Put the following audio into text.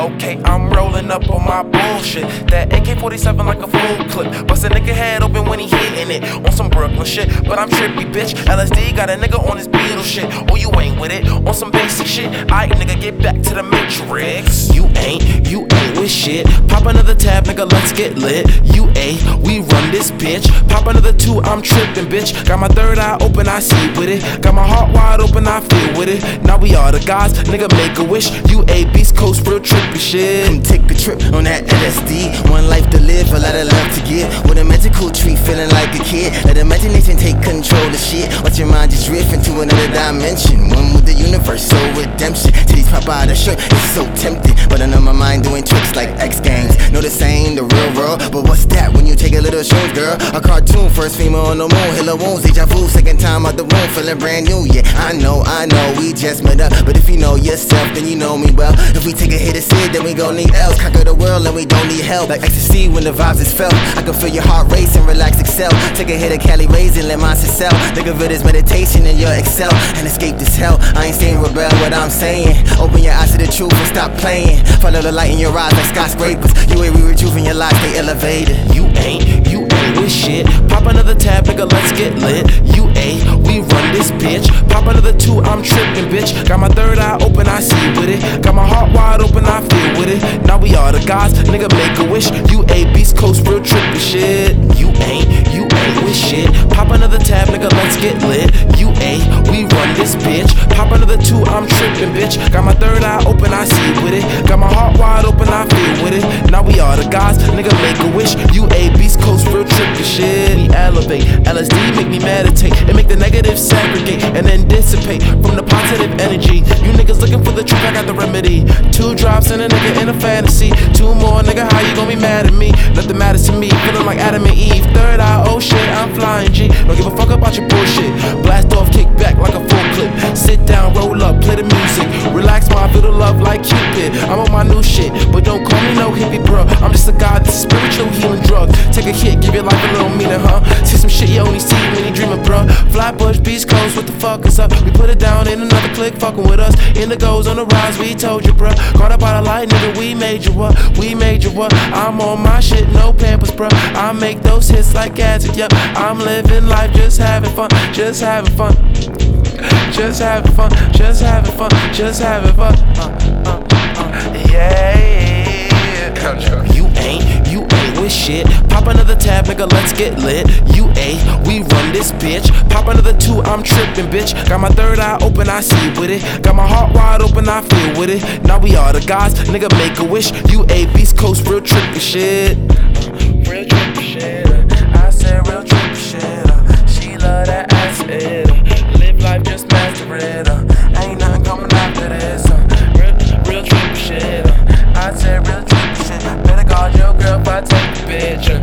Okay, I'm rolling up on my bullshit. That AK-47 like a full clip. Bust a nigga head open when he hitting it. On some Brooklyn shit, but I'm trippy, bitch. LSD got a nigga on his Beatle shit. Oh, you ain't with it? On some basic shit. Aight, nigga, get back to the matrix. You ain't with shit. Pop another tab, nigga, let's get lit. We run this bitch. Pop another 2, I'm trippin', bitch. Got my third eye open, I see with it. Got my heart wide open, I feel with it. Now we are the gods, nigga, make a wish. Beast Coast, real trippy shit. Come take a trip on that LSD. One life to live, a lot of love to give. With a magical tree, feeling like a kid. Let imagination take control of shit. Watch your mind just drift into another dimension. One with the universe, so redemption. Titties pop out of shirt, it's so tempting. But I know my mind doing tricks like X Games. Know this ain't the real world, but what's that when you take a little shrooms, girl? A cartoon, first female on the moon, healer wounds, deja vu, second time out the womb, feeling brand new. Yeah, I know, we just met up. But if you know yourself, then you know me well. If we take a hit of Sid, then we gon' need else. Conquer the world and we don't need help. Like ecstasy when the vibes is felt. I can feel your heart race and relax, excel. Take a hit of Cali Rays and let mine sell. Think of it as meditation in your Excel. And escape this hell. I ain't saying rebel what I'm saying. Open your eyes to the truth and stop playing. Follow the light in your eyes like skyscrapers. You ain't rejuvenating your life, stay elevated. You ain't with shit. Pop another tab, nigga, let's get lit. We run this bitch. Pop another 2, I'm trippin', bitch. Got my third eye open, I see with it. Got my heart wide open, I feel with it. Now we are the gods, nigga, make a wish. Beast Coast, real trippy shit. You ain't with shit. Pop another tab, nigga, let's get lit. We run this bitch. Pop another 2, I'm trippin', bitch. Got my third eye open, I see with it. Got my heart wide open, I feel with it. Now we are the gods, nigga, make a wish. Beast Coast, real trippy shit. We elevate, LSD make me meditate and make the negative segregate and then dissipate from the positive energy. You niggas looking for the truth, I got the remedy. 2 drops and a nigga in a fantasy. 2 more, nigga, how you gon' be mad at me? Nothing matters to me, feeling like Adam and Eve. Third eye, oh shit, I'm flying G. Don't give a fuck about your bullshit. Blast off, kick back like a full clip. Sit down, roll up, play the music. Relax my feel the love like Cupid. I'm on my new shit, but don't call me no hippie, bro. I'm just a god, this is spiritual healing drug. Take a hit, give your life a little meaning, huh? See some shit you only see when you dreaming, bro. Flatbush, Beast Coast, what the fuck is up? We put it down in another click, fucking with us. Indigos on the rise, we told you, bro. Caught up by the light, nigga, we made you what? We made you what? I'm on my shit, no pampers, bro. I make those hits like acid, yeah. I'm living life, just having fun, just having fun. Just having fun, just having fun, just having fun. Yeah. You ain't with shit. Pop another tab, nigga, let's get lit. We run this bitch. Pop another 2, I'm trippin', bitch. Got my third eye open, I see with it. Got my heart wide open, I feel with it. Now we are the gods, nigga, make a wish. Beast Coast, real trippy shit. Real trippy shit. I said real trippy shit. She love that acid. Live life, just master it. Ain't nothing coming after this. Real trippy shit. I said real trippy shit. Better call your girl if I take the bitch.